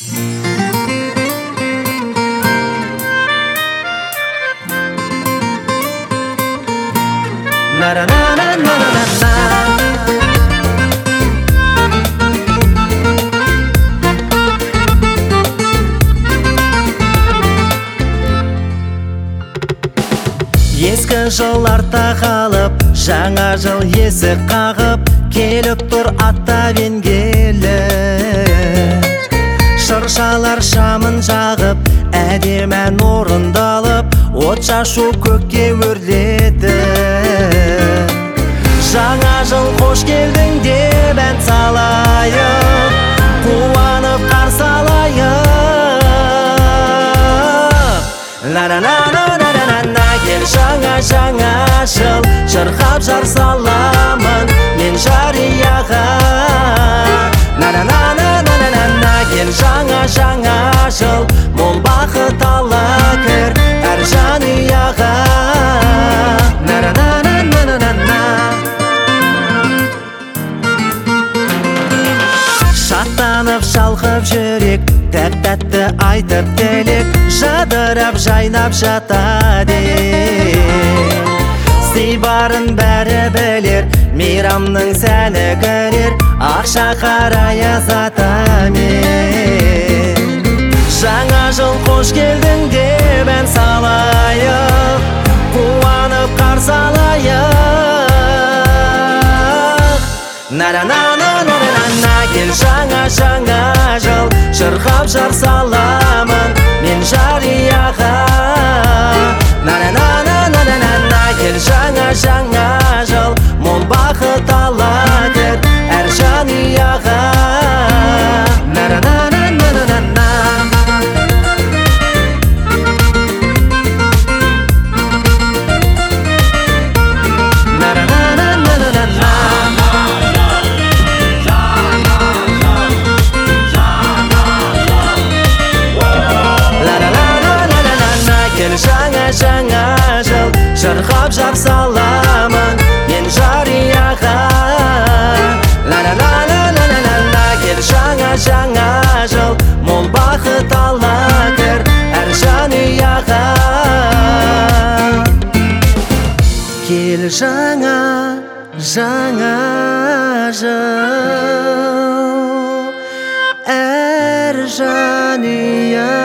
Ескі жыл артта қалып, жаңа жыл есік қағып, келіп тұр аттап енгелі. Шыршалар шамын жағып, әдемі ән орындалып, от шашу көкке өрледі. Жаңа жыл қош келдің деп ән салайық, қуанып қарсы алайық. Кел жаңа жыл, шырқап жар саламын мен жарияға. Кел жаңа жыл, мол бақыт ала кір әр жанұяға. Шаттанып шалқып жүрек, тәтті айтып тілек, жадырап жайнап жатады. Сый барын бәрі білер, мейрамның сәні кірер, ақша қарай азатамен. Жаңа жыл қош келдің деп ән салайық, қуанып қарсы алайық. Кел жаңа жыл, шырқап жар саламын мен жарияға. Кел жаңа жыл, мол бақыт ала кір әр жанұяға. Жаңа жыл, шырқап жар саламын мен жарияға. Кел жаңа жыл, мол бақыт ала кір әр жанұяға. Кел жаңа жыл, әр жанұяға.